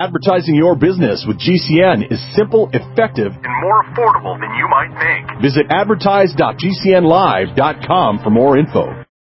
Advertising your business with GCN is simple, effective, and more affordable than you might think. Visit advertise.gcnlive.com for more info.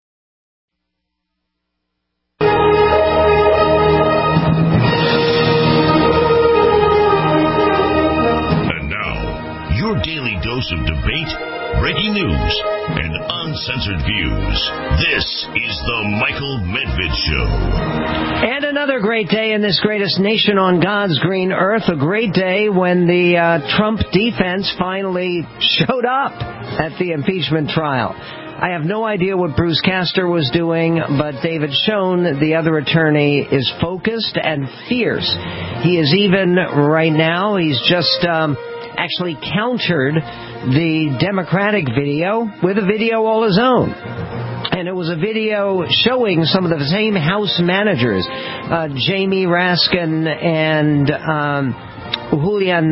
And now, your daily dose of debate, breaking news, and uncensored views. This is the Michael Medved Show. And another great day in this greatest nation on God's green earth. A great day when the Trump defense finally showed up at the impeachment trial. I have no idea what Bruce Castor was doing, but David Schoen, the other attorney, is focused and fierce. He is even, right now, he's just actually countered the Democratic video with a video all his own. And it was a video showing some of the same House managers, Jamie Raskin and Julian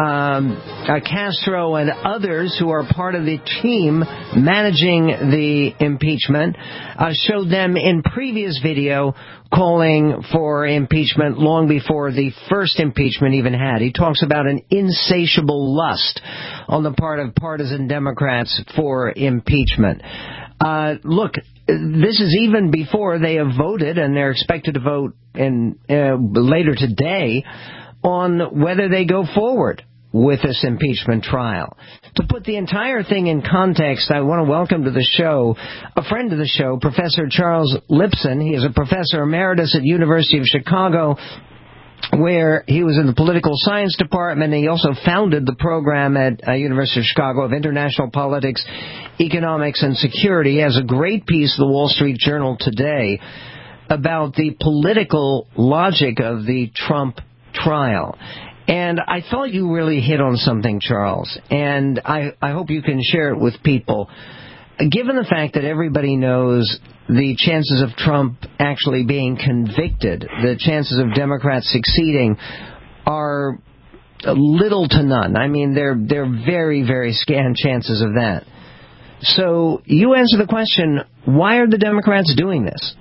Castro and others who are part of the team managing the impeachment, showed them in previous video calling for impeachment long before the first impeachment even had. He talks about an insatiable lust on the part of partisan Democrats for impeachment. Look, this is even before they have voted, and they're expected to vote later today on whether they go forward with this impeachment trial. To put the entire thing in context, I want to welcome to the show a friend of the show, Professor Charles Lipson. He is a professor emeritus at University of Chicago, where he was in the political science department. He also founded the program at University of Chicago of International Politics, Economics, and Security. He has a great piece, the Wall Street Journal today, about the political logic of the Trump trial. And I thought you really hit on something, Charles, and I hope you can share it with people. Given the fact that everybody knows the chances of Trump actually being convicted, the chances of Democrats succeeding are little to none. I mean, they're very, very scant chances of that. So you answer the question, why are the Democrats doing this?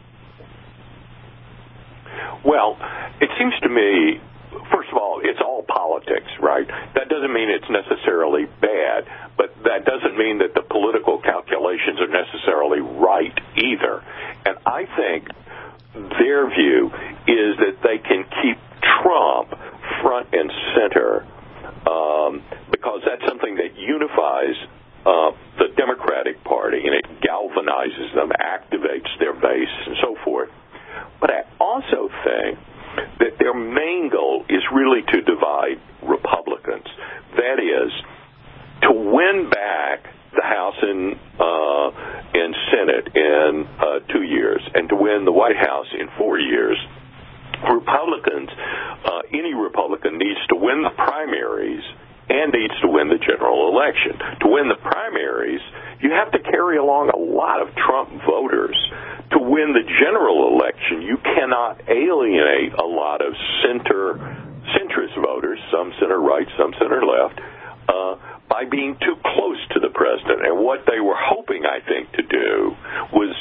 Well, it seems to me, first of all, it's all politics, right? That doesn't mean it's necessarily bad, but that doesn't mean that the political calculations are necessarily right either. And I think their view is that they can keep Trump front and center because that's something that unifies the Democratic Party, and it galvanizes them, activates their base, and so forth. But I also think that their main goal is really to divide Republicans. That is, to win back the House and Senate in 2 years, and to win the White House in 4 years. Republicans, any Republican needs to win the primaries and needs to win the general election. To win the primaries, you have to carry along a lot of Trump voters. To win the general election, you cannot alienate a lot of centrist voters, some center right, some center left, by being too close to the president. And what they were hoping, I think, to do was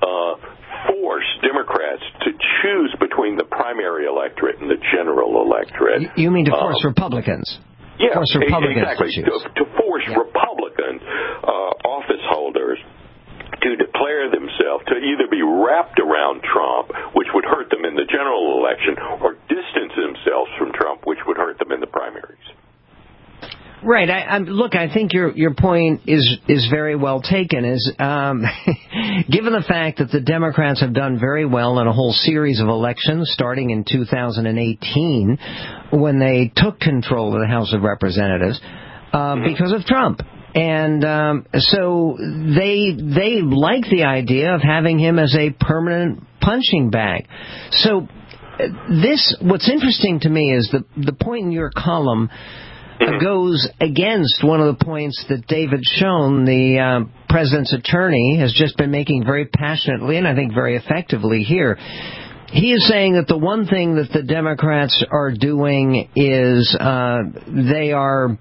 force Democrats to choose between the primary electorate and the general electorate. You mean to force Republicans? Yeah, force Republicans exactly. To force Republican office holders to declare themselves to either be wrapped around Trump, which would hurt them in the general election, or distance themselves from Trump, which would hurt them in the primaries. Right. Look, I think your point is very well taken. Given the fact that the Democrats have done very well in a whole series of elections, starting in 2018, when they took control of the House of Representatives, because of Trump. And so they like the idea of having him as a permanent punching bag. So what's interesting to me is the point in your column goes against one of the points that David Schoen, the president's attorney, has just been making very passionately and I think very effectively here. He is saying that the one thing that the Democrats are doing is they are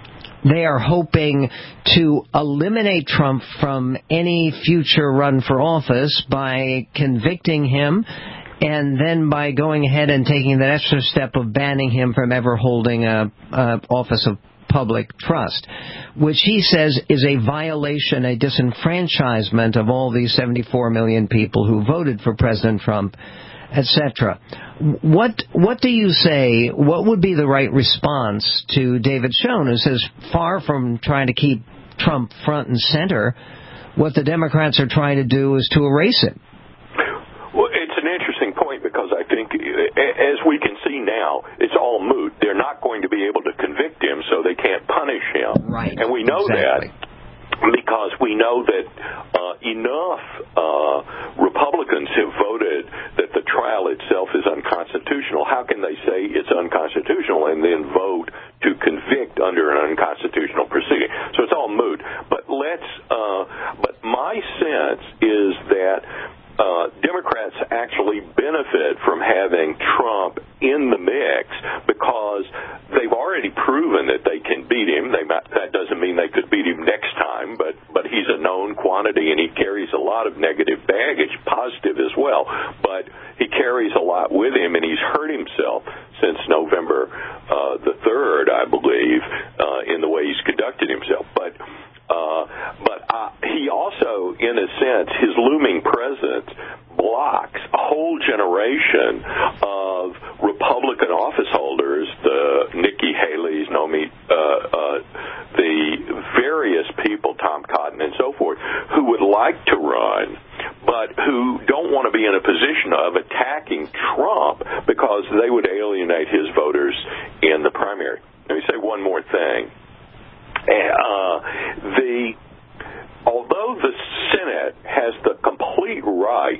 hoping to eliminate Trump from any future run for office by convicting him and then by going ahead and taking that extra step of banning him from ever holding a office of public trust, which he says is a violation, a disenfranchisement of all these 74 million people who voted for President Trump, etc. What do you say? What would be the right response to David Schoen, who says, far from trying to keep Trump front and center, what the Democrats are trying to do is to erase it? Well, it's an interesting point, because I think, as we can see now, it's all moot. They're not going to be able to convict him, so they can't punish him. Right. And we know exactly. that because we know that enough Republicans have voted that the trial itself is unconstitutional. How can they say it's unconstitutional and then vote to convict under an unconstitutional proceeding? So it's all moot. But but my sense is that Democrats actually benefit from having Trump in the mix, because they've already proven that they can beat him. That doesn't mean they could beat him next time, but he's a known quantity, and he carries a lot of negative baggage, positive as well. But he carries a lot with him, and he's hurt himself since November the 3rd, I believe, in the way he's conducted himself. But he also, in a sense, his looming presence blocks a whole generation of Republican office holders, the Nikki Haley's, the various people, Tom Cotton and so forth, who would like to run, but who don't want to be in a position of attacking Trump because they would alienate his voters in the primary. Let me say one more thing. Although the Senate has the complete right,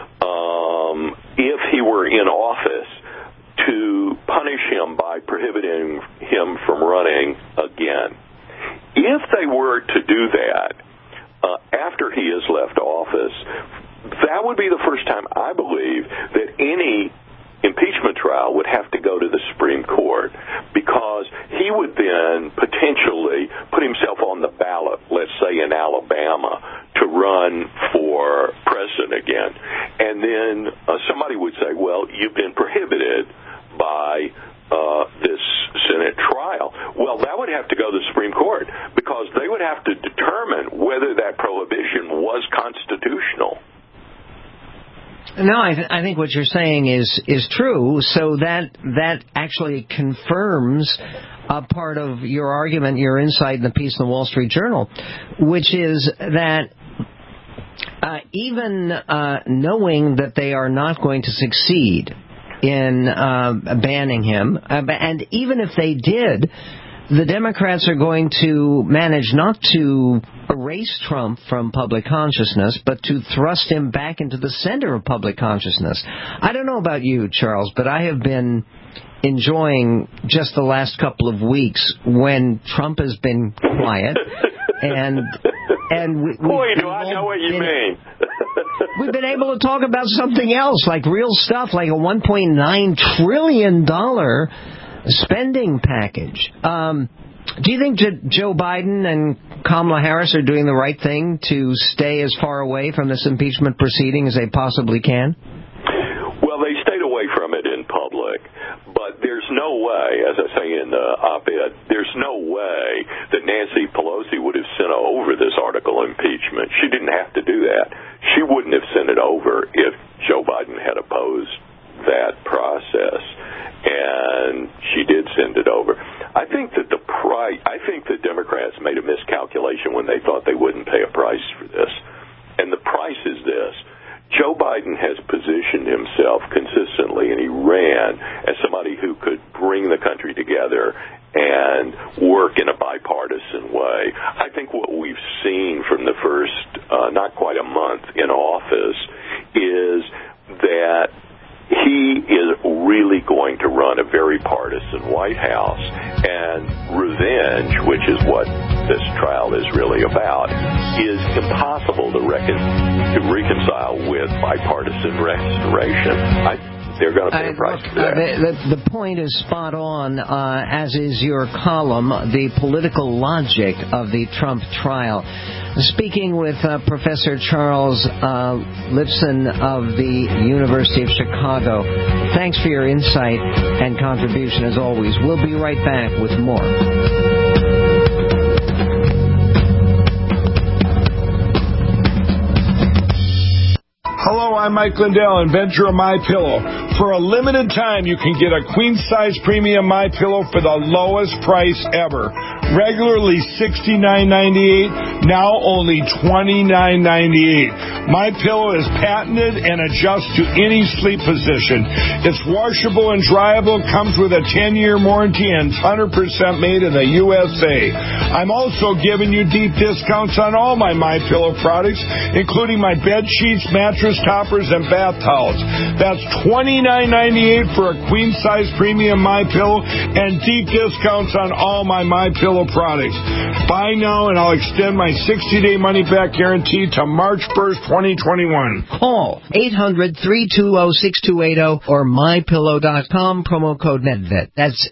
if he were in office, to punish him by prohibiting him from running again, if they were to do that after he has left office, that would be the first time, I believe, that any impeachment trial would have to go to the Supreme Court, because he would then potentially put himself on the ballot, let's say in Alabama, to run for president again. And then somebody would say, well, you've been prohibited by this Senate trial. Well, that would have to go to the Supreme Court, because they would have to determine whether that prohibition was constitutional. No, I think what you're saying is true. So that actually confirms a part of your argument, your insight in the piece in the Wall Street Journal, which is that even knowing that they are not going to succeed in banning him, and even if they did, the Democrats are going to manage not to erase Trump from public consciousness, but to thrust him back into the center of public consciousness. I don't know about you, Charles, but I have been enjoying just the last couple of weeks when Trump has been quiet, and boy, do I know what you mean. We've been able to talk about something else, like real stuff, like a $1.9 trillion spending package. Do you think Joe Biden and Kamala Harris are doing the right thing to stay as far away from this impeachment proceeding as they possibly can? Well, they stayed away from it in public, but there's no way, as I say in the op-ed, there's no way that Nancy Pelosi would have sent over this article impeachment. She didn't have to do that. She wouldn't have sent it over if Joe Biden had opposed that process, and she did send it over. I think that the Democrats made a miscalculation when they thought they wouldn't pay a price for this. And the price is this. Joe Biden has positioned himself consistently, and he ran as somebody who could bring the country together and work in a bipartisan way. I think what we've seen from the first not quite a month in office is that he is really going to run a very partisan White House, and revenge, which is what this trial is really about, is impossible to reconcile with bipartisan restoration. they're going to pay a price for that. The point is spot on, as is your column, the political logic of the Trump trial. Speaking with Professor Charles Lipson of the University of Chicago, thanks for your insight and contribution as always. We'll be right back with more. Hello, I'm Mike Lindell, inventor of MyPillow. For a limited time, you can get a queen-size premium MyPillow for the lowest price ever. Regularly $69.98, now only $29.98. MyPillow is patented and adjusts to any sleep position. It's washable and dryable, comes with a 10-year warranty, and it's 100% made in the USA. I'm also giving you deep discounts on all my MyPillow products, including my bed sheets, mattress toppers, and bath towels. That's $29.98 for a queen-size premium MyPillow and deep discounts on all my MyPillow products. Buy now and I'll extend my 60-day money-back guarantee to March 1st, 2021. Call 800-320-6280 or MyPillow.com, promo code MedVed. That's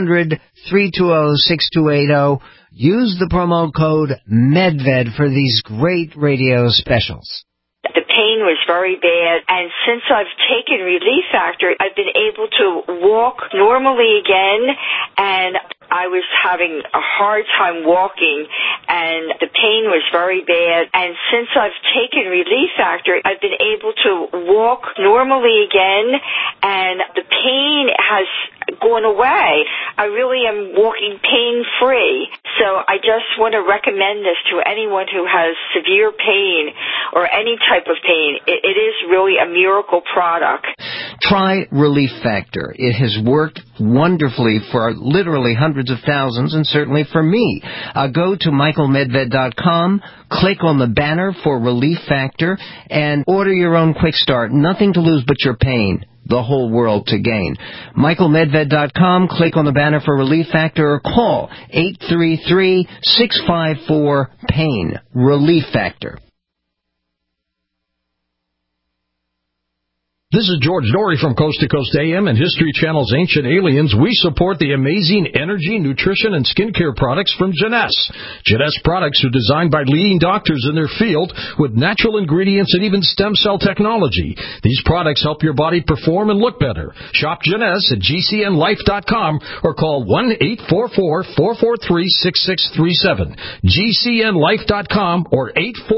800-320-6280. Use the promo code MedVed for these great radio specials. The pain was very bad, and since I've taken Relief Factor, I've been able to walk normally again, and I was having a hard time walking, and the pain was very bad. And since I've taken Relief Factor, I've been able to walk normally again, and the pain has gone away. I really am walking pain-free. So I just want to recommend this to anyone who has severe pain or any type of pain. It is really a miracle product. Try Relief Factor. It has worked wonderfully for literally hundreds of thousands, and certainly for me. Go to michaelmedved.com, click on the banner for Relief Factor, and order your own quick start. Nothing to lose but your pain. The whole world to gain. michaelmedved.com, click on the banner for Relief Factor, or call 833-654-PAIN. Relief Factor. This is George Dory from Coast to Coast AM and History Channel's Ancient Aliens. We support the amazing energy, nutrition, and skincare products from Jeunesse. Jeunesse products are designed by leading doctors in their field with natural ingredients and even stem cell technology. These products help your body perform and look better. Shop Jeunesse at GCNlife.com or call 1-844-443-6637. GCNlife.com or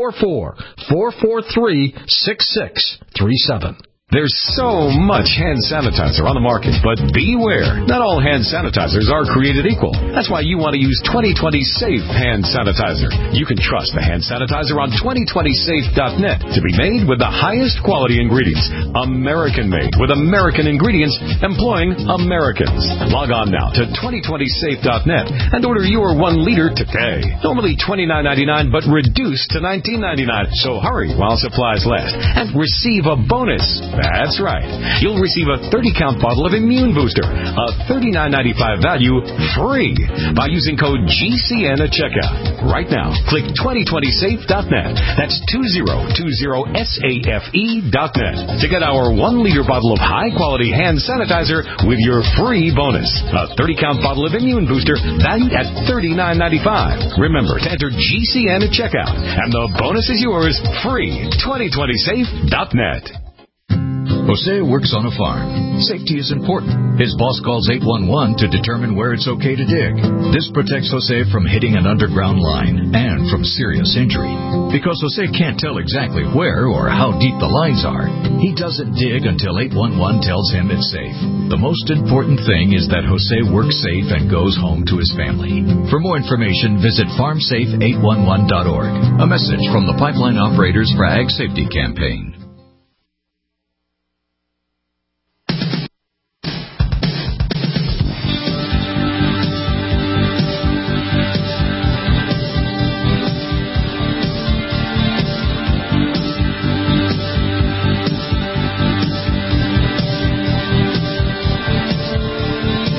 844-443-6637. There's so much hand sanitizer on the market, but beware. Not all hand sanitizers are created equal. That's why you want to use 2020 Safe Hand Sanitizer. You can trust the hand sanitizer on 2020safe.net to be made with the highest quality ingredients. American-made with American ingredients, employing Americans. Log on now to 2020safe.net and order your 1 liter today. Normally $29.99, but reduced to $19.99. So hurry while supplies last and receive a bonus. That's right. You'll receive a 30-count bottle of Immune Booster, a $39.95 value, free by using code GCN at checkout. Right now, click 2020safe.net. That's 2020safe.net to get our 1-liter bottle of high-quality hand sanitizer with your free bonus. A 30-count bottle of Immune Booster valued at $39.95. Remember to enter GCN at checkout, and the bonus is yours, free. 2020safe.net. Jose works on a farm. Safety is important. His boss calls 811 to determine where it's okay to dig. This protects Jose from hitting an underground line and from serious injury. Because Jose can't tell exactly where or how deep the lines are, he doesn't dig until 811 tells him it's safe. The most important thing is that Jose works safe and goes home to his family. For more information, visit farmsafe811.org. A message from the Pipeline Operators for Ag Safety Campaign.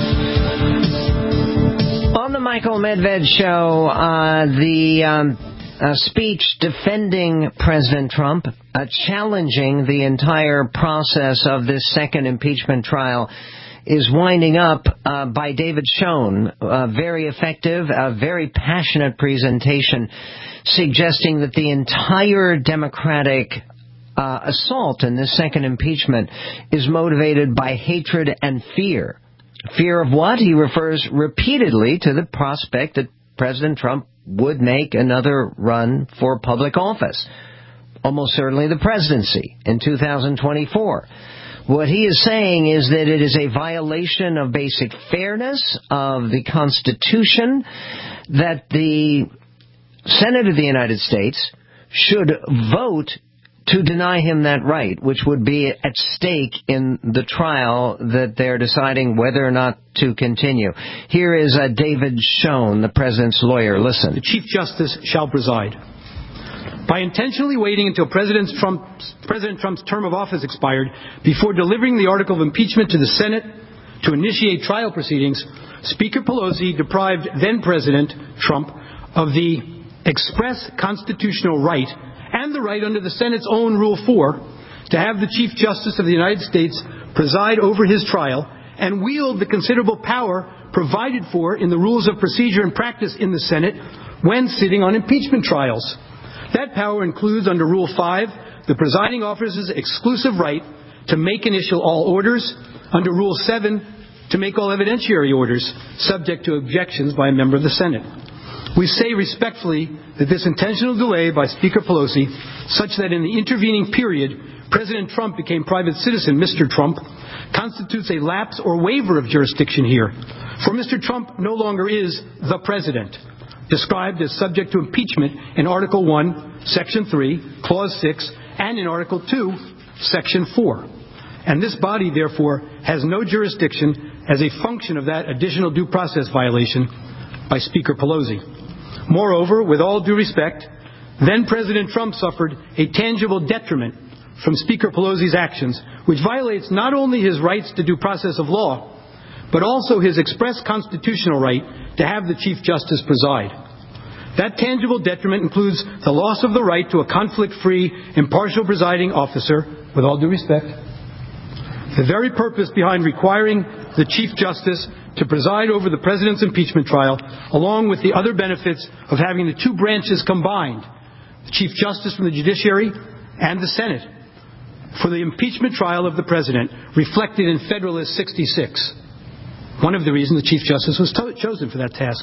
Michael Medved Show, the speech defending President Trump, challenging the entire process of this second impeachment trial, is winding up by David Schoen. Very effective, a very passionate presentation suggesting that the entire Democratic assault in this second impeachment is motivated by hatred and fear. Fear of what? He refers repeatedly to the prospect that President Trump would make another run for public office, almost certainly the presidency in 2024. What he is saying is that it is a violation of basic fairness of the Constitution that the Senate of the United States should vote to deny him that right, which would be at stake in the trial that they're deciding whether or not to continue. Here is David Schoen, the president's lawyer. Listen. The Chief Justice shall preside. By intentionally waiting until President Trump's term of office expired before delivering the article of impeachment to the Senate to initiate trial proceedings, Speaker Pelosi deprived then-President Trump of the express constitutional right and the right under the Senate's own Rule 4 to have the Chief Justice of the United States preside over his trial and wield the considerable power provided for in the Rules of Procedure and Practice in the Senate when sitting on impeachment trials. That power includes, under Rule 5, the presiding officer's exclusive right to make and issue all orders, under Rule 7, to make all evidentiary orders, subject to objections by a member of the Senate. We say respectfully that this intentional delay by Speaker Pelosi, such that in the intervening period President Trump became private citizen, Mr. Trump, constitutes a lapse or waiver of jurisdiction here. For Mr. Trump no longer is the President, described as subject to impeachment in Article 1, Section 3, Clause 6, and in Article 2, Section 4. And this body, therefore, has no jurisdiction as a function of that additional due process violation by Speaker Pelosi. Moreover, with all due respect, then President Trump suffered a tangible detriment from Speaker Pelosi's actions, which violates not only his rights to due process of law, but also his express constitutional right to have the Chief Justice preside. That tangible detriment includes the loss of the right to a conflict-free, impartial presiding officer, with all due respect. The very purpose behind requiring the Chief Justice to preside over the President's impeachment trial, along with the other benefits of having the two branches combined, the Chief Justice from the judiciary and the Senate, for the impeachment trial of the President, reflected in Federalist 66. One of the reasons the Chief Justice was chosen for that task.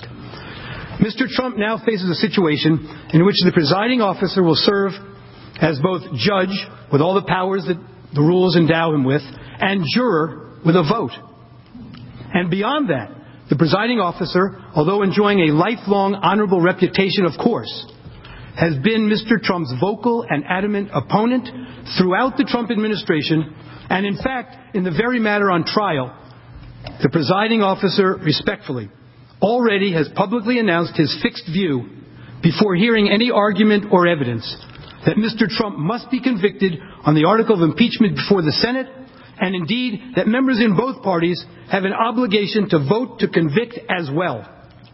Mr. Trump now faces a situation in which the presiding officer will serve as both judge, with all the powers that the rules endow him with, and juror, with a vote. And beyond that, the presiding officer, although enjoying a lifelong honorable reputation, of course, has been Mr. Trump's vocal and adamant opponent throughout the Trump administration, and in fact, in the very matter on trial, the presiding officer, respectfully, already has publicly announced his fixed view, before hearing any argument or evidence, that Mr. Trump must be convicted on the article of impeachment before the Senate, and indeed that members in both parties have an obligation to vote to convict as well.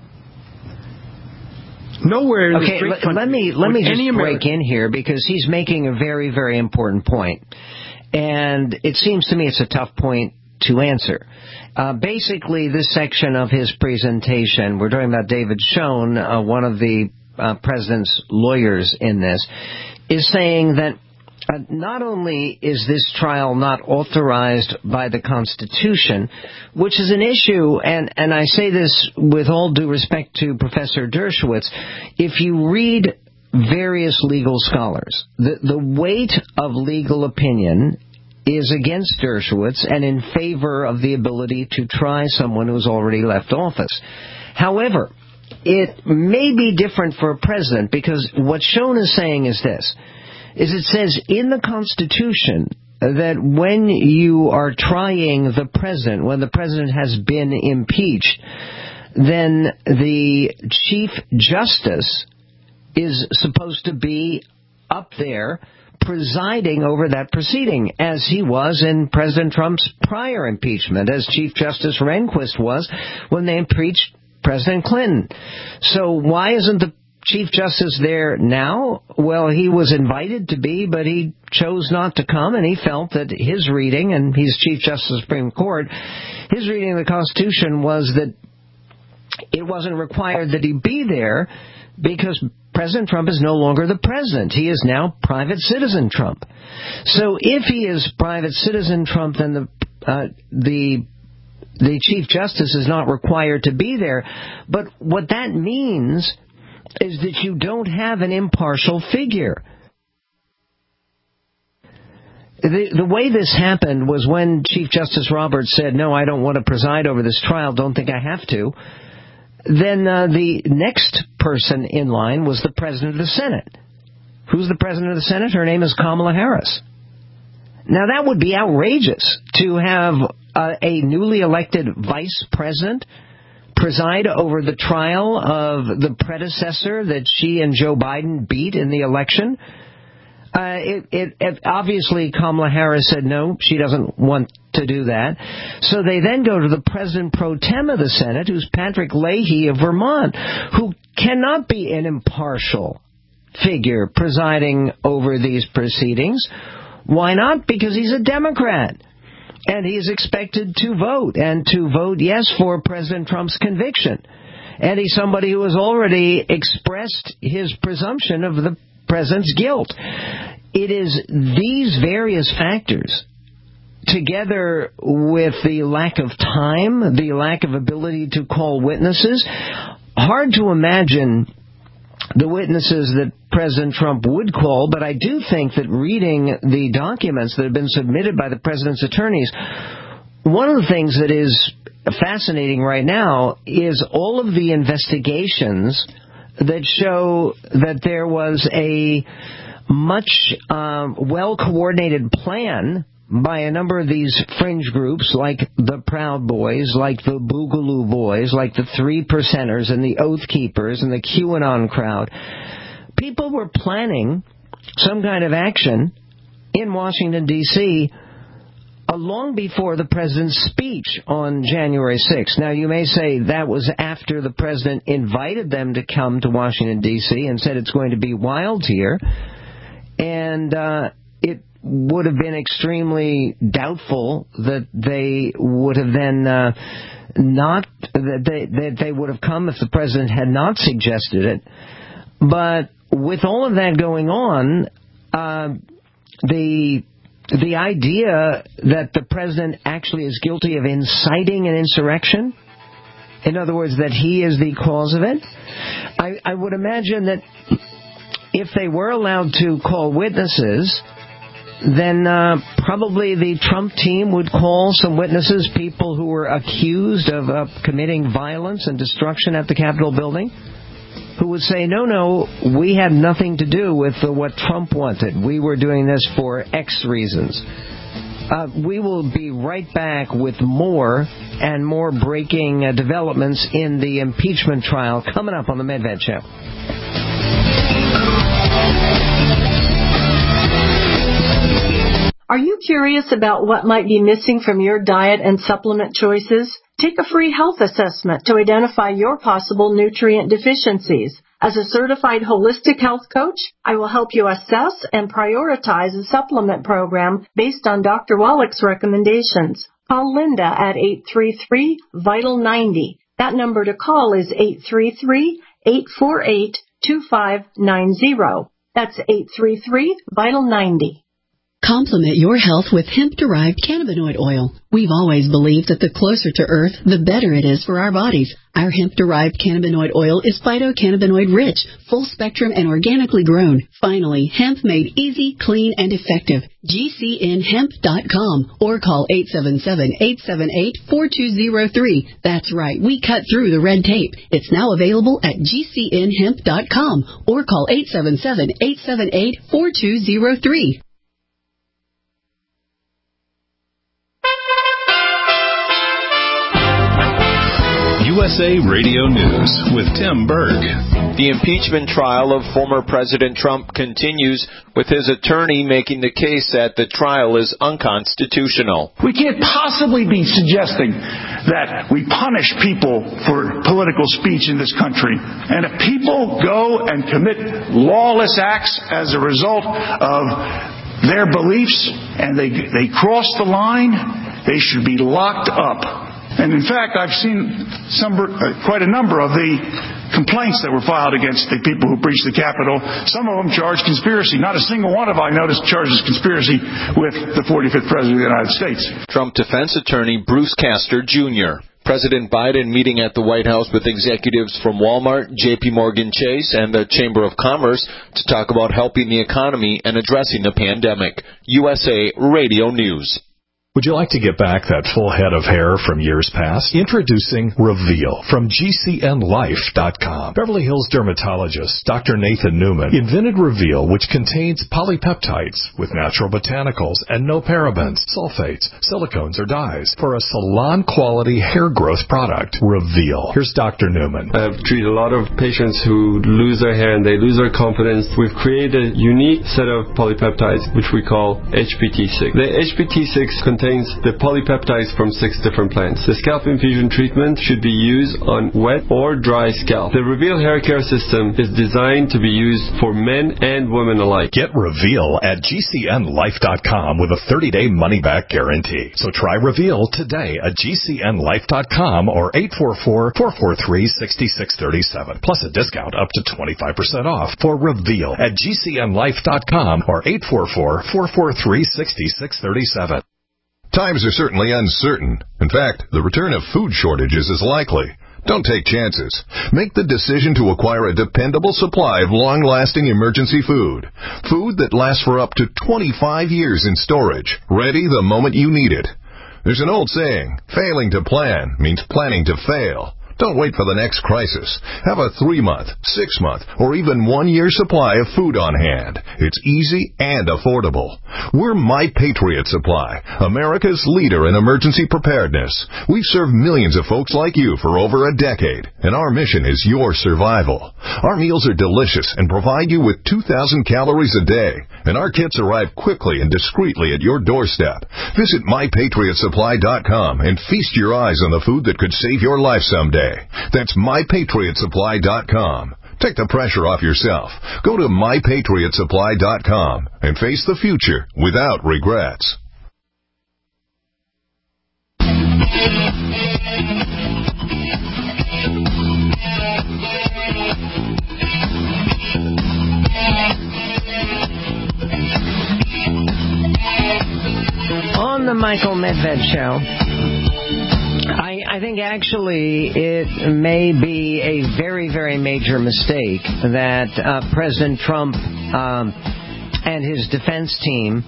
Nowhere in this great country, let me just break in here, because he's making a very, very important point. And it seems to me it's a tough point to answer. Basically, this section of his presentation, we're talking about David Schoen, one of the president's lawyers in this, is saying that not only is this trial not authorized by the Constitution, which is an issue, and I say this with all due respect to Professor Dershowitz, if you read various legal scholars, the weight of legal opinion is against Dershowitz and in favor of the ability to try someone who's already left office. However, it may be different for a president, because what Schoen is saying is this, is it says in the Constitution that when you are trying the president, when the president has been impeached, then the Chief Justice is supposed to be up there presiding over that proceeding, as he was in President Trump's prior impeachment, as Chief Justice Rehnquist was when they impeached President Clinton. So why isn't the Chief Justice there now? Well, he was invited to be, but he chose not to come, and he felt that his reading, and he's Chief Justice of the Supreme Court, his reading of the Constitution was that it wasn't required that he be there because President Trump is no longer the president. He is now private citizen Trump. So if he is private citizen Trump, then the Chief Justice is not required to be there. But what that means is that you don't have an impartial figure. The way this happened was when Chief Justice Roberts said, no, I don't want to preside over this trial, don't think I have to. Then the next person in line was the President of the Senate. Who's the President of the Senate? Her name is Kamala Harris. Now, that would be outrageous to have a newly elected vice president preside over the trial of the predecessor that she and Joe Biden beat in the election. Obviously, Kamala Harris said no, she doesn't want to do that. So they then go to the President pro tem of the Senate, who's Patrick Leahy of Vermont, who cannot be an impartial figure presiding over these proceedings. Why not? Because he's a Democrat. And he's expected to vote, and to vote yes for President Trump's conviction. And he's somebody who has already expressed his presumption of the president's guilt. It is these various factors, together with the lack of time, the lack of ability to call witnesses, hard to imagine the witnesses that President Trump would call, but I do think that reading the documents that have been submitted by the president's attorneys, one of the things that is fascinating right now is all of the investigations that show that there was a much well-coordinated plan by a number of these fringe groups like the Proud Boys, like the Boogaloo Boys, like the Three Percenters and the Oath Keepers and the QAnon crowd. People were planning some kind of action in Washington, D.C. long before the president's speech on January 6th. Now, you may say that was after the president invited them to come to Washington, D.C. and said it's going to be wild here. And it would have been extremely doubtful that they would have then they would have come if the president had not suggested it. But with all of that going on, the idea that the president actually is guilty of inciting an insurrection, in other words, that he is the cause of it, I would imagine that if they were allowed to call witnesses, then probably the Trump team would call some witnesses, people who were accused of committing violence and destruction at the Capitol building, who would say, no, we had nothing to do with what Trump wanted. We were doing this for X reasons. We will be right back with more and more breaking developments in the impeachment trial coming up on the Medved Show. Are you curious about what might be missing from your diet and supplement choices? Take a free health assessment to identify your possible nutrient deficiencies. As a certified holistic health coach, I will help you assess and prioritize a supplement program based on Dr. Wallach's recommendations. Call Linda at 833-VITAL-90. That number to call is 833-848-2590. That's 833-VITAL-90. Complement your health with hemp-derived cannabinoid oil. We've always believed that the closer to Earth, the better it is for our bodies. Our hemp-derived cannabinoid oil is phytocannabinoid rich, full-spectrum, and organically grown. Finally, hemp made easy, clean, and effective. GCNhemp.com or call 877-878-4203. That's right, we cut through the red tape. It's now available at GCNhemp.com or call 877-878-4203. USA Radio News with Tim Berg. The impeachment trial of former President Trump continues, with his attorney making the case that the trial is unconstitutional. We can't possibly be suggesting that we punish people for political speech in this country. And if people go and commit lawless acts as a result of their beliefs and they cross the line, they should be locked up. And in fact, I've seen quite a number of the complaints that were filed against the people who breached the Capitol. Some of them charged conspiracy. Not a single one of them I noticed charges conspiracy with the 45th President of the United States. Trump defense attorney Bruce Castor, Jr. President Biden meeting at the White House with executives from Walmart, J.P. Morgan Chase, and the Chamber of Commerce to talk about helping the economy and addressing the pandemic. USA Radio News. Would you like to get back that full head of hair from years past? Introducing Reveal from GCNLife.com. Beverly Hills dermatologist Dr. Nathan Newman invented Reveal, which contains polypeptides with natural botanicals and no parabens, sulfates, silicones, or dyes for a salon-quality hair growth product. Reveal. Here's Dr. Newman. I've treated a lot of patients who lose their hair and they lose their confidence. We've created a unique set of polypeptides, which we call HPT6. The HPT6 contains the polypeptides from 6 different plants. The scalp infusion treatment should be used on wet or dry scalp. The Reveal hair care system is designed to be used for men and women alike. Get Reveal at GCNLife.com with a 30-day money-back guarantee. So try Reveal today at GCNLife.com or 844-443-6637. Plus a discount up to 25% off for Reveal at GCNLife.com or 844-443-6637. Times are certainly uncertain. In fact, the return of food shortages is likely. Don't take chances. Make the decision to acquire a dependable supply of long-lasting emergency food. Food that lasts for up to 25 years in storage, ready the moment you need it. There's an old saying, failing to plan means planning to fail. Don't wait for the next crisis. Have a 3-month, 6-month, or even 1-year supply of food on hand. It's easy and affordable. We're My Patriot Supply, America's leader in emergency preparedness. We've served millions of folks like you for over a decade, and our mission is your survival. Our meals are delicious and provide you with 2,000 calories a day, and our kits arrive quickly and discreetly at your doorstep. Visit MyPatriotSupply.com and feast your eyes on the food that could save your life someday. That's MyPatriotSupply.com. Take the pressure off yourself. Go to MyPatriotSupply.com and face the future without regrets. On the Michael Medved Show, I think actually it may be a very, very major mistake that President Trump and his defense team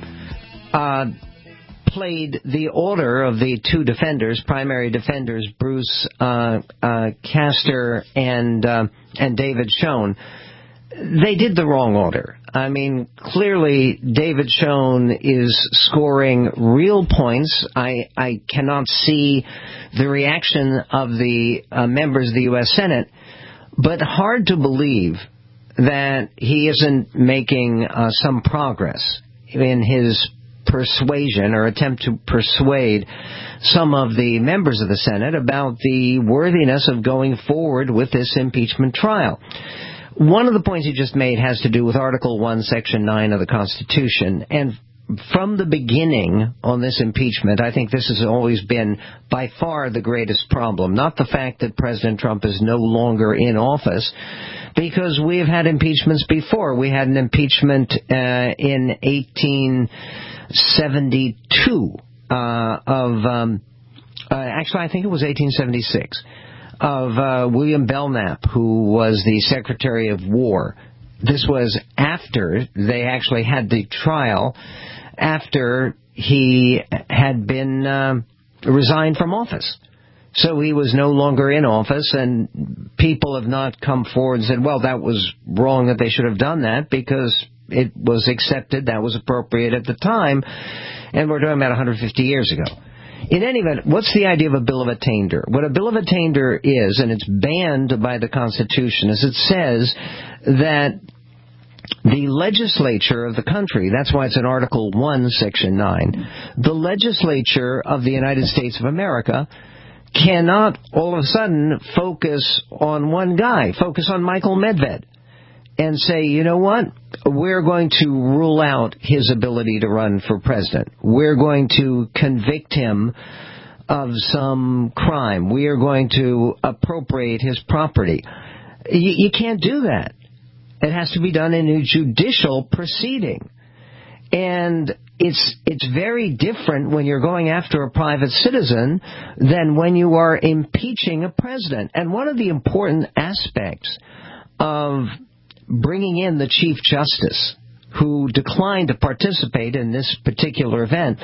played the order of the two defenders, primary defenders, Bruce Castor and David Schoen. They did the wrong order. I mean, clearly, David Schoen is scoring real points. I cannot see the reaction of the members of the U.S. Senate, but hard to believe that he isn't making some progress in his persuasion or attempt to persuade some of the members of the Senate about the worthiness of going forward with this impeachment trial. One of the points he just made has to do with Article 1, Section 9 of the Constitution. And from the beginning on this impeachment, I think this has always been by far the greatest problem. Not the fact that President Trump is no longer in office, because we have had impeachments before. We had an impeachment in 1872 actually, I think it was 1876. Of William Belknap, who was the Secretary of War. This was after they actually had the trial, after he had been resigned from office. So he was no longer in office, and people have not come forward and said, well, that was wrong that they should have done that, because it was accepted, that was appropriate at the time, and we're talking about 150 years ago. In any event, what's the idea of a bill of attainder? What a bill of attainder is, and it's banned by the Constitution, is it says that the legislature of the country, that's why it's in Article 1, Section 9, the legislature of the United States of America cannot all of a sudden focus on one guy, focus on Michael Medved, and say, you know what, we're going to rule out his ability to run for president. We're going to convict him of some crime. We are going to appropriate his property. You can't do that. It has to be done in a judicial proceeding. And it's very different when you're going after a private citizen than when you are impeaching a president. And one of the important aspects of bringing in the Chief Justice, who declined to participate in this particular event,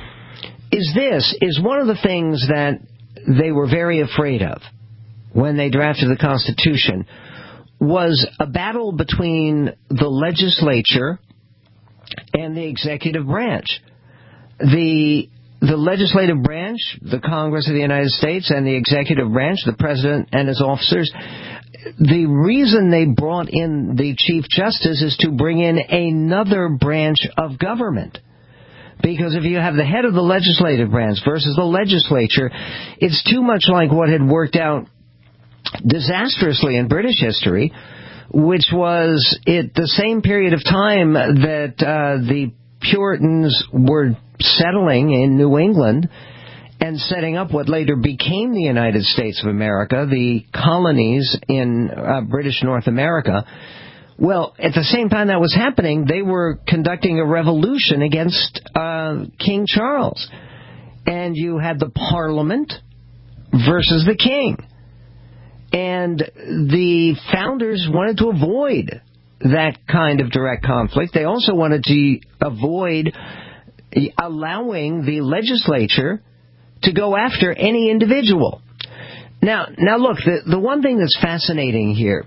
is one of the things that they were very afraid of when they drafted the Constitution was a battle between the legislature and the executive branch. The legislative branch, the Congress of the United States, and the executive branch, the president and his officers, the reason they brought in the Chief Justice is to bring in another branch of government. Because if you have the head of the legislative branch versus the legislature, it's too much like what had worked out disastrously in British history, which was at the same period of time that the Puritans were settling in New England and setting up what later became the United States of America, the colonies in British North America. Well, at the same time that was happening, they were conducting a revolution against King Charles. And you had the Parliament versus the King. And the founders wanted to avoid that kind of direct conflict. They also wanted to avoid allowing the legislature to go after any individual. Now look, the one thing that's fascinating here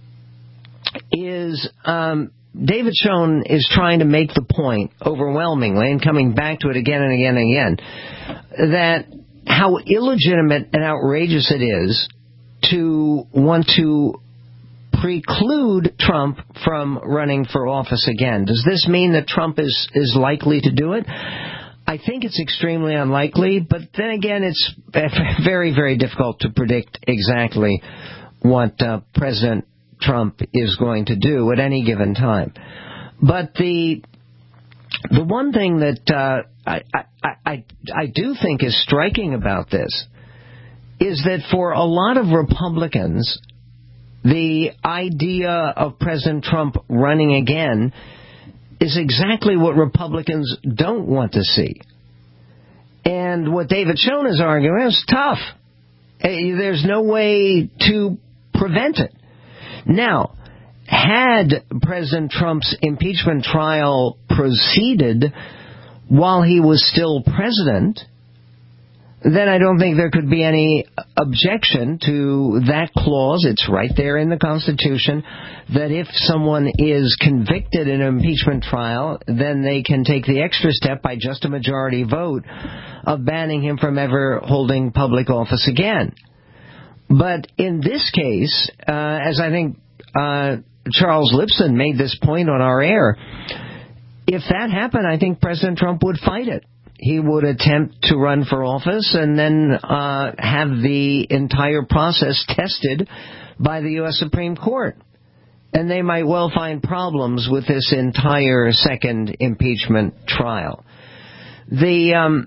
is David Schoen is trying to make the point overwhelmingly, and coming back to it again and again and again, that how illegitimate and outrageous it is to want to preclude Trump from running for office again. Does this mean that Trump is likely to do it? I think it's extremely unlikely, but then again, it's very, very difficult to predict exactly what President Trump is going to do at any given time. But the one thing that I do think is striking about this is that for a lot of Republicans, the idea of President Trump running again is exactly what Republicans don't want to see. And what David Schoen is arguing is tough. There's no way to prevent it. Now, had President Trump's impeachment trial proceeded while he was still president, then I don't think there could be any objection to that clause. It's right there in the Constitution that if someone is convicted in an impeachment trial, then they can take the extra step by just a majority vote of banning him from ever holding public office again. But in this case, as I think Charles Lipson made this point on our air, if that happened, I think President Trump would fight it. He would attempt to run for office and then have the entire process tested by the U.S. Supreme Court. And they might well find problems with this entire second impeachment trial. The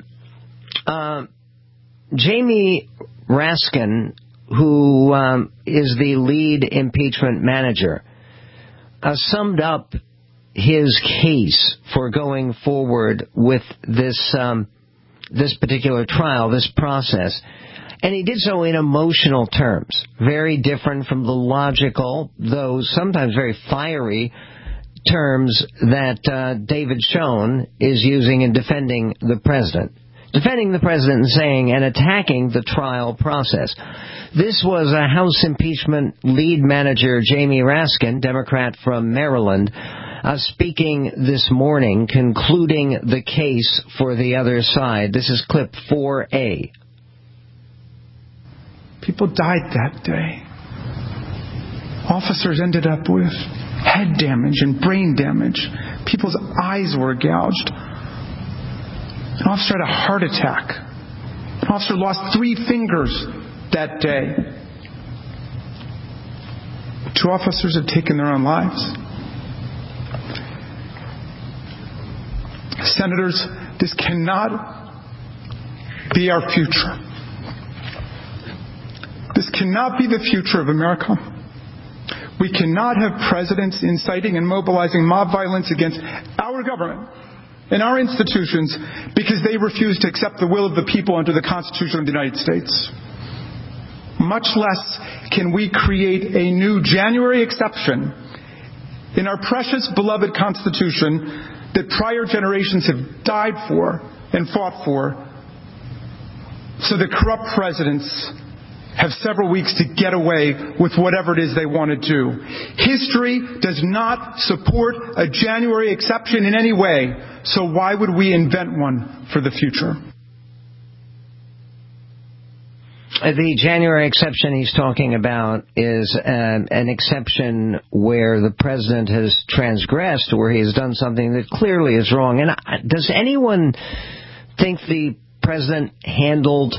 Jamie Raskin, who is the lead impeachment manager, summed up his case for going forward with this particular trial, this process. And he did so in emotional terms, very different from the logical, though sometimes very fiery, terms that David Schoen is using in defending the president. Defending the president and saying and attacking the trial process. This was a House impeachment lead manager, Jamie Raskin, Democrat from Maryland, speaking this morning, concluding the case for the other side. This is clip 4A. People died that day. Officers ended up with head damage and brain damage. People's eyes were gouged. An officer had a heart attack. An officer lost 3 fingers that day. 2 officers have taken their own lives. Senators, this cannot be our future. This cannot be the future of America. We cannot have presidents inciting and mobilizing mob violence against our government and our institutions because they refuse to accept the will of the people under the Constitution of the United States. Much less can we create a new January exception in our precious, beloved Constitution that prior generations have died for and fought for, so that corrupt presidents have several weeks to get away with whatever it is they want to do. History does not support a January exception in any way, so why would we invent one for the future? The January exception he's talking about is an exception where the president has transgressed, where he has done something that clearly is wrong. And does anyone think the president handled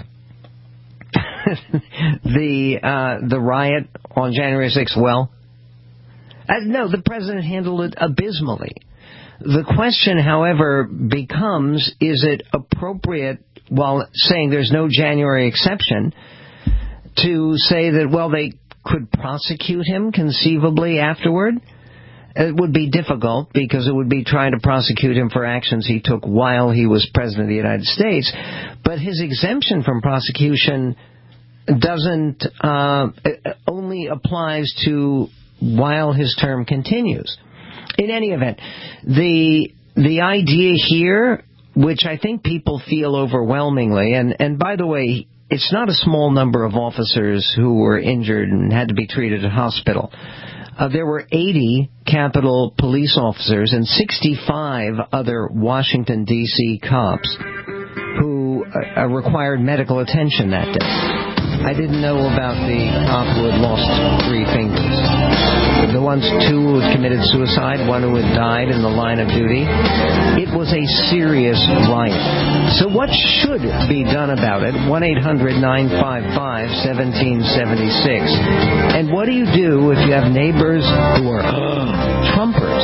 the riot on January 6th well? No, the president handled it abysmally. The question, however, becomes, is it appropriate, while saying there's no January exception, to say that, well, they could prosecute him conceivably afterward? It would be difficult because it would be trying to prosecute him for actions he took while he was president of the United States. But his exemption from prosecution doesn't only applies to while his term continues. In any event, the idea here, which I think people feel overwhelmingly, and by the way, it's not a small number of officers who were injured and had to be treated at hospital. There were 80 Capitol police officers and 65 other Washington, D.C. cops who required medical attention that day. I didn't know about the cop who had lost 3 fingers. The ones 2 who had committed suicide, 1 who had died in the line of duty. It was a serious riot. So what should be done about it? 1-800-955-1776. And what do you do if you have neighbors who are Trumpers?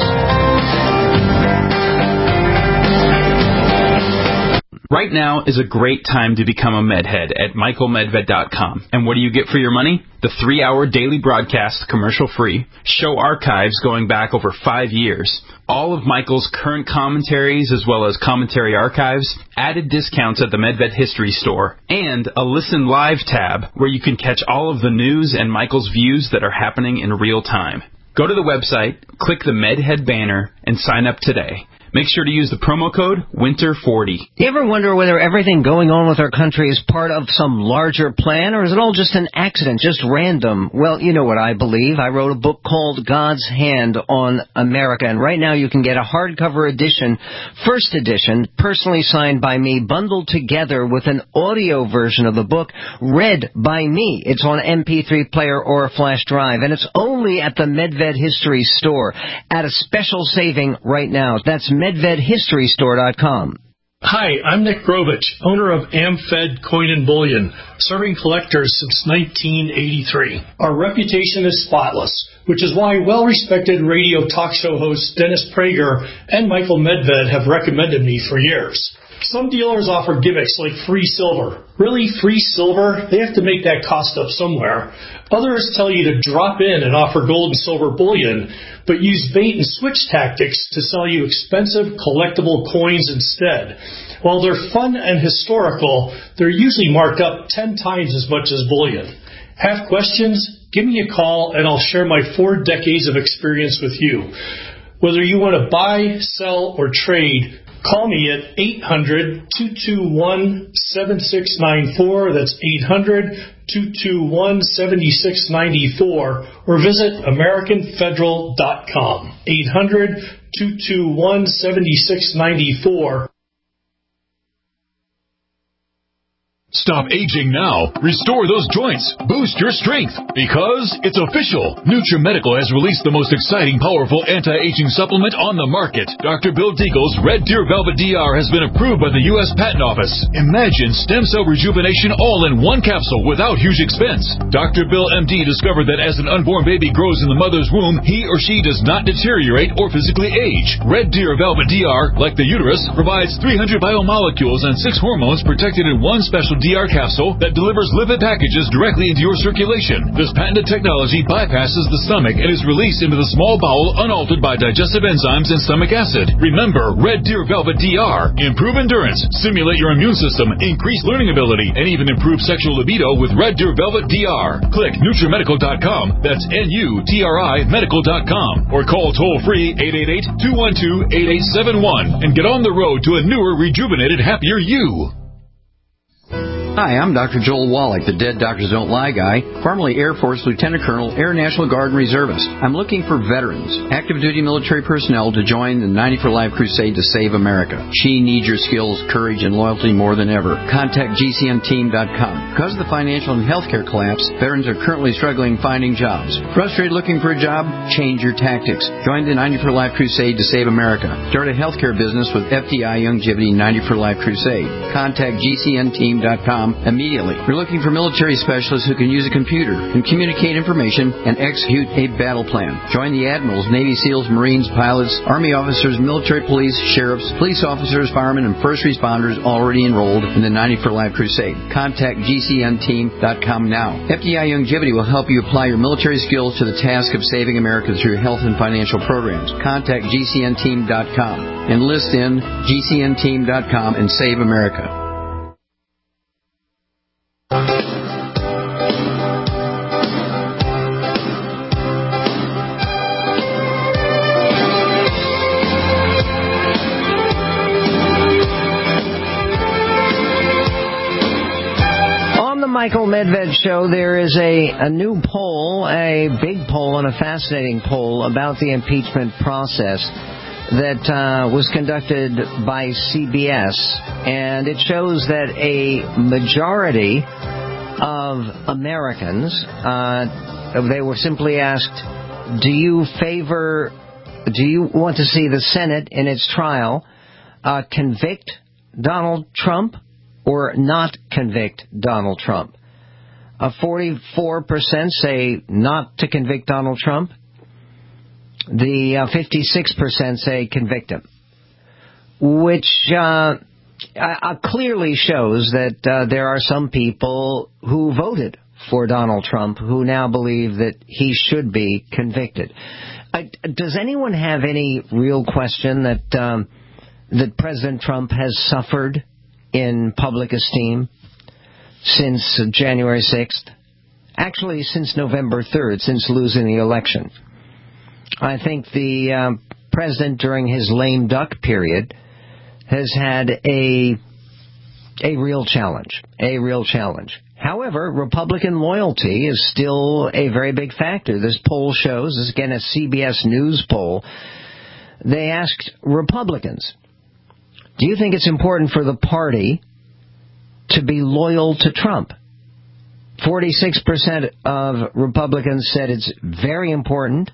Right now is a great time to become a MedHead at michaelmedved.com. And what do you get for your money? The 3-hour daily broadcast, commercial-free, show archives going back over 5 years, all of Michael's current commentaries as well as commentary archives, added discounts at the MedVed History Store, and a Listen Live tab where you can catch all of the news and Michael's views that are happening in real time. Go to the website, click the MedHead banner, and sign up today. Make sure to use the promo code WINTER40. You ever wonder whether everything going on with our country is part of some larger plan, or is it all just an accident, just random? Well, you know what I believe. I wrote a book called God's Hand on America, and right now you can get a hardcover edition, first edition, personally signed by me, bundled together with an audio version of the book, read by me. It's on MP3 player or a flash drive, and it's only at the MedVed History Store at a special saving right now. That's MedvedHistoryStore.com. Hi, I'm Nick Grovich, owner of AmFed Coin and Bullion, serving collectors since 1983. Our reputation is spotless, which is why well-respected radio talk show hosts Dennis Prager and Michael Medved have recommended me for years. Some dealers offer gimmicks like free silver. Really, free silver? They have to make that cost up somewhere. Others tell you to drop in and offer gold and silver bullion, but use bait and switch tactics to sell you expensive collectible coins instead. While they're fun and historical, they're usually marked up 10 times as much as bullion. Have questions? Give me a call and I'll share my 4 decades of experience with you. Whether you want to buy, sell, or trade, Call me at 800-221-7694. That's 800-221-7694. Or visit AmericanFederal.com. 800-221-7694. Stop aging now. Restore those joints. Boost your strength. Because it's official. NutriMedical has released the most exciting, powerful anti-aging supplement on the market. Dr. Bill Deagle's Red Deer Velvet DR has been approved by the U.S. Patent Office. Imagine stem cell rejuvenation all in one capsule without huge expense. Dr. Bill MD discovered that as an unborn baby grows in the mother's womb, he or she does not deteriorate or physically age. Red Deer Velvet DR, like the uterus, provides 300 biomolecules and 6 hormones protected in one special DR capsule that delivers lipid packages directly into your circulation. This patented technology bypasses the stomach and is released into the small bowel unaltered by digestive enzymes and stomach acid. Remember, Red Deer Velvet DR. Improve endurance, stimulate your immune system, increase learning ability, and even improve sexual libido with Red Deer Velvet DR. Click NutriMedical.com. That's NUTRI Medical.com. Or call toll-free 888-212-8871 and get on the road to a newer, rejuvenated, happier you. Hi, I'm Dr. Joel Wallach, the Dead Doctors Don't Lie guy, formerly Air Force Lieutenant Colonel, Air National Guard and Reservist. I'm looking for veterans, active duty military personnel to join the 90 for Life crusade to save America. She needs your skills, courage, and loyalty more than ever. Contact GCNteam.com. Because of the financial and healthcare collapse, veterans are currently struggling finding jobs. Frustrated looking for a job? Change your tactics. Join the 90 for Life crusade to save America. Start a healthcare business with FDI Youngevity 90 for Life crusade. Contact GCNteam.com immediately. We're looking for military specialists who can use a computer and communicate information and execute a battle plan. Join the admirals, Navy SEALs, Marines, pilots, Army officers, military police, sheriffs, police officers, firemen, and first responders already enrolled in the 90 for Life crusade. Contact GCNteam.com now. FDI Youngevity will help you apply your military skills to the task of saving America through health and financial programs. Contact GCNteam.com. Enlist in GCNteam.com and save America. Michael Medved Show, there is a new poll, a big poll and a fascinating poll about the impeachment process that was conducted by CBS, and it shows that a majority of Americans, they were simply asked, do you want to see the Senate in its trial convict Donald Trump or not convict Donald Trump? 44% say not to convict Donald Trump. The 56% say convict him, which clearly shows that there are some people who voted for Donald Trump who now believe that he should be convicted. Does anyone have any real question that President Trump has suffered in public esteem since January 6th? Actually, since November 3rd, since losing the election. I think the president, during his lame duck period, has had a real challenge. A real challenge. However, Republican loyalty is still a very big factor. This poll shows, this is again a CBS News poll, they asked Republicans, do you think it's important for the party to be loyal to Trump? 46% of Republicans said it's very important.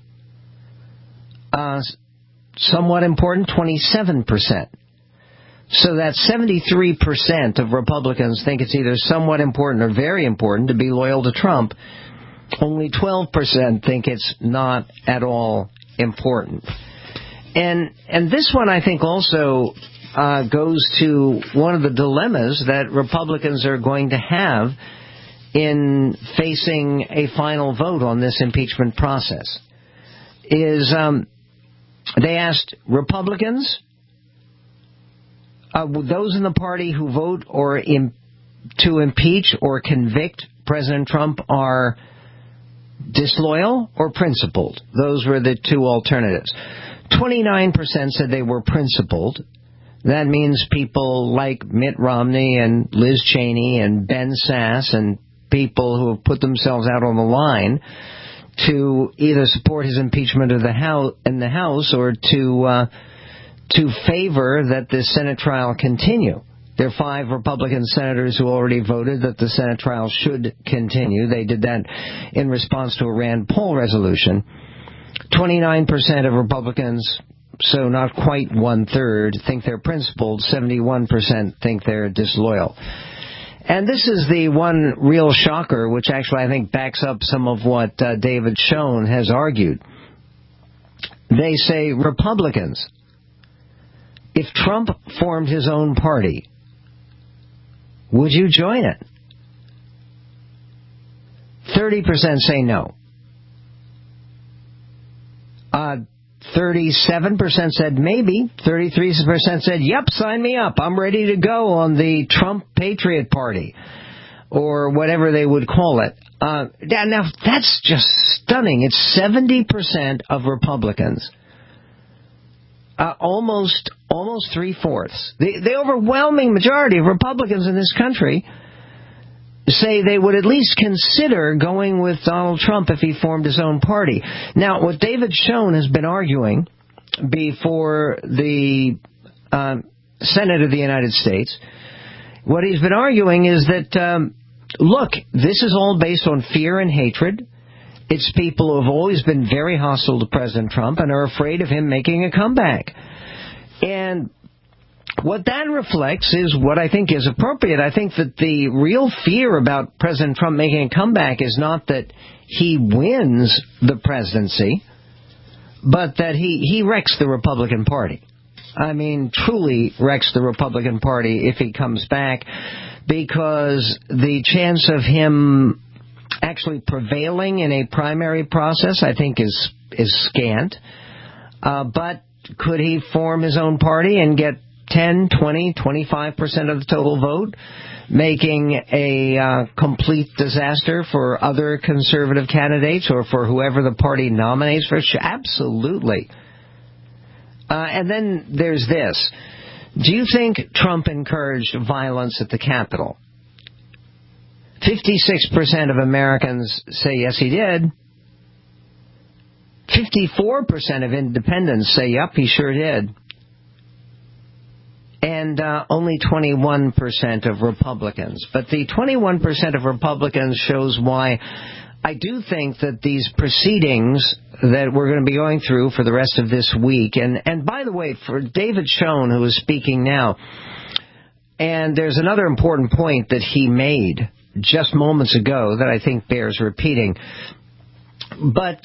Somewhat important, 27%. So that 73% of Republicans think it's either somewhat important or very important to be loyal to Trump. Only 12% think it's not at all important. And this one, I think, also goes to one of the dilemmas that Republicans are going to have in facing a final vote on this impeachment process. Is they asked Republicans, those in the party who vote to impeach or convict President Trump are disloyal or principled. Those were the two alternatives. 29% said they were principled. That means people like Mitt Romney and Liz Cheney and Ben Sass and people who have put themselves out on the line to either support his impeachment in the House or to favor that the Senate trial continue. There are 5 Republican senators who already voted that the Senate trial should continue. They did that in response to a Rand Paul resolution. 29% of Republicans, so not quite 1/3, think they're principled. 71% think they're disloyal. And this is the one real shocker, which actually I think backs up some of what David Schoen has argued. They say, Republicans, if Trump formed his own party, would you join it? 30% say no. 37% said maybe. 33% said, yep, sign me up. I'm ready to go on the Trump Patriot Party, or whatever they would call it. Now, that's just stunning. It's 70% of Republicans. Almost 3/4. The overwhelming majority of Republicans in this country say they would at least consider going with Donald Trump if he formed his own party. Now, what David Schoen has been arguing before the Senate of the United States, what he's been arguing is that, look, this is all based on fear and hatred. It's people who have always been very hostile to President Trump and are afraid of him making a comeback. And what that reflects is what I think is appropriate. I think that the real fear about President Trump making a comeback is not that he wins the presidency, but that he wrecks the Republican Party. I mean, truly wrecks the Republican Party if he comes back, because the chance of him actually prevailing in a primary process, I think, is scant. But could he form his own party and get 10, 20, 25% of the total vote, making a complete disaster for other conservative candidates or for whoever the party nominates for? Absolutely. And then there's this. Do you think Trump encouraged violence at the Capitol? 56% of Americans say yes, he did. 54% of independents say, yep, he sure did. And only 21% of Republicans. But the 21% of Republicans shows why I do think that these proceedings that we're going to be going through for the rest of this week, and by the way, for David Schoen, who is speaking now, and there's another important point that he made just moments ago that I think bears repeating. But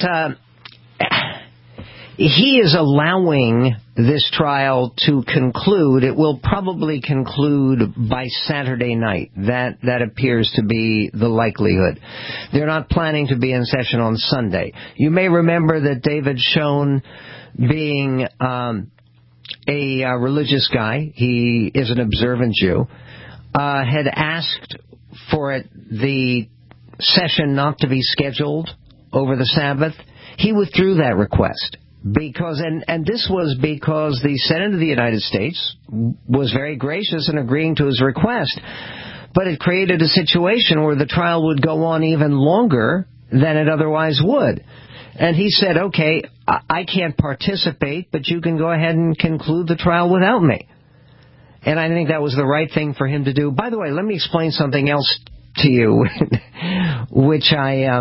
he is allowing this trial to conclude. It will probably conclude by Saturday night. That appears to be the likelihood. They're not planning to be in session on Sunday. You may remember that David Schoen, being a religious guy, he is an observant Jew, had asked for the session not to be scheduled over the Sabbath. He withdrew that request. Because, and this was because the Senate of the United States was very gracious in agreeing to his request, but it created a situation where the trial would go on even longer than it otherwise would. And he said, okay, I can't participate, but you can go ahead and conclude the trial without me. And I think that was the right thing for him to do. By the way, let me explain something else to you, which I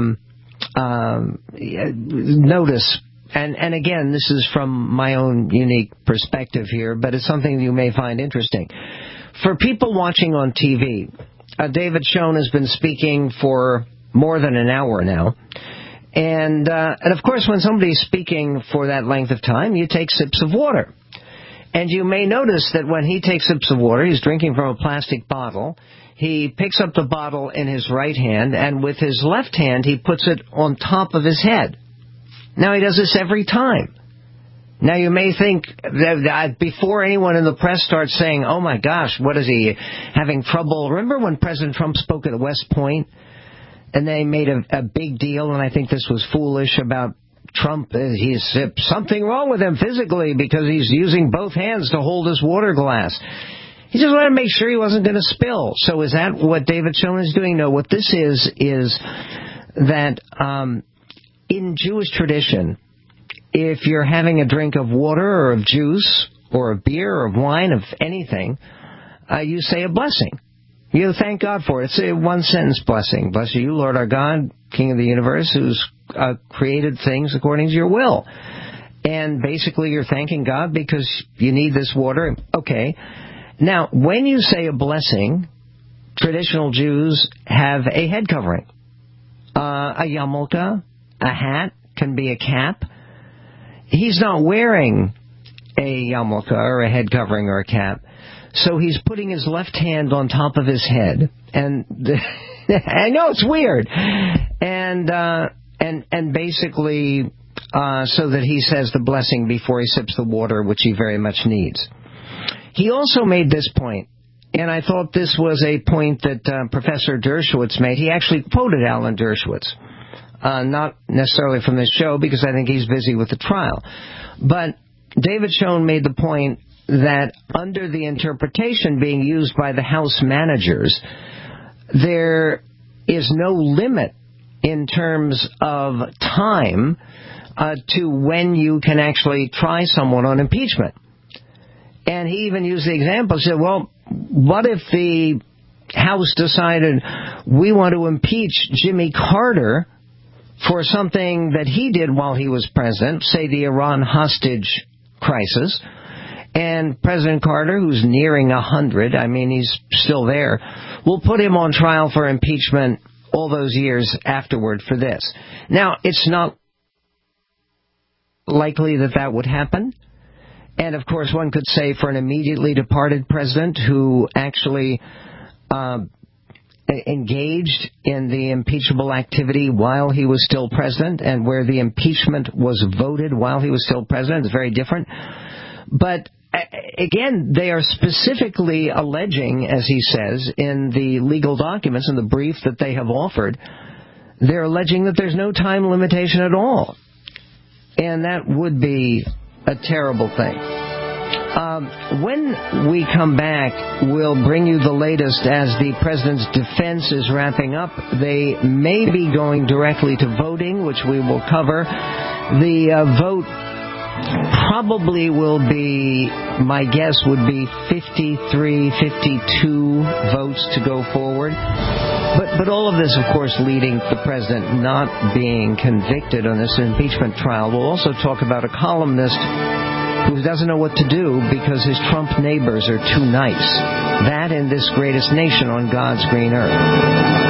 notice. And again, this is from my own unique perspective here, but it's something you may find interesting. For people watching on TV, David Schoen has been speaking for more than an hour now. And of course, when somebody's speaking for that length of time, you take sips of water. And you may notice that when he takes sips of water, he's drinking from a plastic bottle. He picks up the bottle in his right hand, and with his left hand, he puts it on top of his head. Now, he does this every time. Now, you may think that before anyone in the press starts saying, oh, my gosh, what is he having trouble? Remember when President Trump spoke at West Point, and they made a big deal, and I think this was foolish, about Trump, he's something wrong with him physically because he's using both hands to hold his water glass. He just wanted to make sure he wasn't going to spill. So is that what David Schoen is doing? No, what this is that in Jewish tradition, if you're having a drink of water or of juice or of beer or of wine, of anything, you say a blessing. You thank God for it. It's a one-sentence blessing. Bless you, Lord our God, King of the universe, who's created things according to your will. And basically you're thanking God because you need this water. Okay. Now, when you say a blessing, traditional Jews have a head covering. A yarmulke, a hat, can be a cap. He's not wearing a yarmulke or a head covering or a cap. So he's putting his left hand on top of his head, and I know it's weird, and basically so that he says the blessing before he sips the water, which he very much needs. He also made this point, and I thought this was a point that Professor Dershowitz made. He actually quoted Alan Dershowitz, not necessarily from this show because I think he's busy with the trial, but David Schoen made the point that under the interpretation being used by the House managers, there is no limit in terms of time to when you can actually try someone on impeachment. And he even used the example, said, well, what if the House decided we want to impeach Jimmy Carter for something that he did while he was president, say the Iran hostage crisis, and President Carter, who's nearing 100, I mean, he's still there, will put him on trial for impeachment all those years afterward for this. Now, it's not likely that that would happen. And, of course, one could say for an immediately departed president who actually engaged in the impeachable activity while he was still president and where the impeachment was voted while he was still president, is very different. But again, they are specifically alleging, as he says, in the legal documents, in the brief that they have offered, they're alleging that there's no time limitation at all. And that would be a terrible thing. When we come back, we'll bring you the latest as the president's defense is wrapping up. They may be going directly to voting, which we will cover. The vote probably will be, my guess would be 53, 52 votes to go forward. But all of this, of course, leading to the president not being convicted on this impeachment trial. We'll also talk about a columnist who doesn't know what to do because his Trump neighbors are too nice. That in this greatest nation on God's green earth.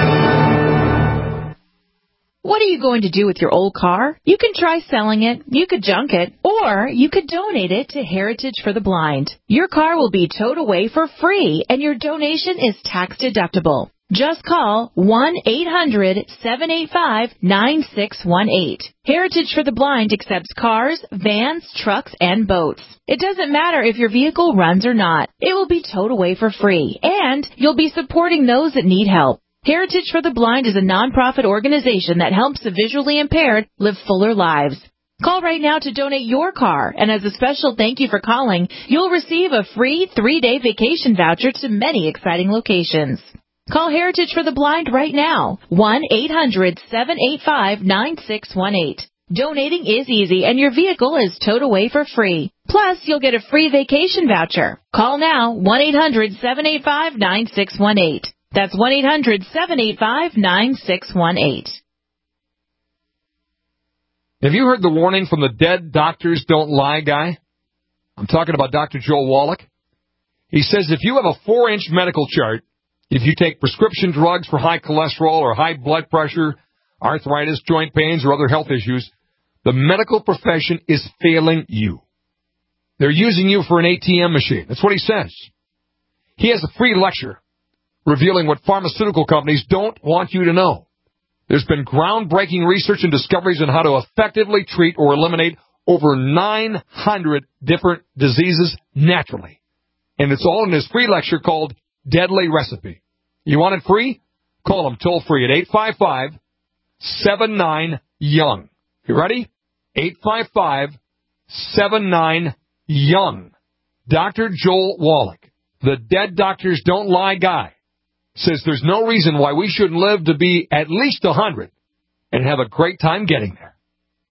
What are you going to do with your old car? You can try selling it, you could junk it, or you could donate it to Heritage for the Blind. Your car will be towed away for free, and your donation is tax deductible. Just call 1-800-785-9618. Heritage for the Blind accepts cars, vans, trucks, and boats. It doesn't matter if your vehicle runs or not. It will be towed away for free, and you'll be supporting those that need help. Heritage for the Blind is a nonprofit organization that helps the visually impaired live fuller lives. Call right now to donate your car, and as a special thank you for calling, you'll receive a free 3-day vacation voucher to many exciting locations. Call Heritage for the Blind right now, 1-800-785-9618. Donating is easy, and your vehicle is towed away for free. Plus, you'll get a free vacation voucher. Call now, 1-800-785-9618. That's 1-800-785-9618. Have you heard the warning from the dead doctors don't lie guy? I'm talking about Dr. Joel Wallach. He says if you have a 4-inch medical chart, if you take prescription drugs for high cholesterol or high blood pressure, arthritis, joint pains, or other health issues, the medical profession is failing you. They're using you for an ATM machine. That's what he says. He has a free lecture revealing what pharmaceutical companies don't want you to know. There's been groundbreaking research and discoveries on how to effectively treat or eliminate over 900 different diseases naturally. And it's all in his free lecture called Deadly Recipe. You want it free? Call him toll free at 855-79-YOUNG. You ready? 855-79-YOUNG. Dr. Joel Wallach, the Dead Doctors Don't Lie guy, says there's no reason why we shouldn't live to be at least 100 and have a great time getting there.